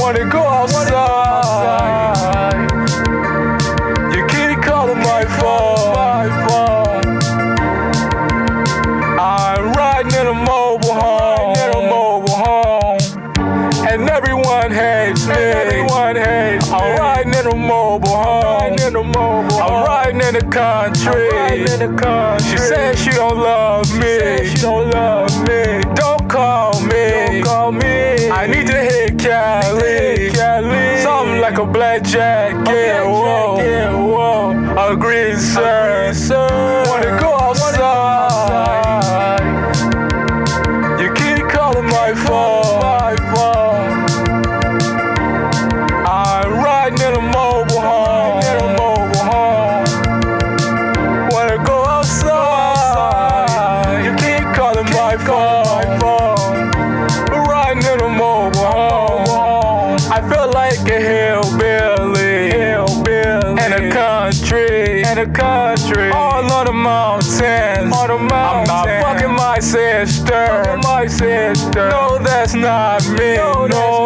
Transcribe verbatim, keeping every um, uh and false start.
Wanna go outside. You keep calling my phone. I'm riding in a mobile home. And everyone hates me. Everyone hates me. I'm riding in a mobile home. I'm riding in the country. She says she don't love me. She don't love me. Don't call me. Don't call me. I need to hit Cali. Cali. Something like a blackjack. Yeah, whoa. Yeah, whoa. Agreed, sir. Wanna go outside. You keep calling my phone. I'm riding in a mobile home. Wanna go outside. You keep calling my phone. Riding in a mobile home. I feel like a hillbilly. In a country. In a country. All on the mountains. On the mountains. I'm not fucking my sister. My sister. No, that's not me. No,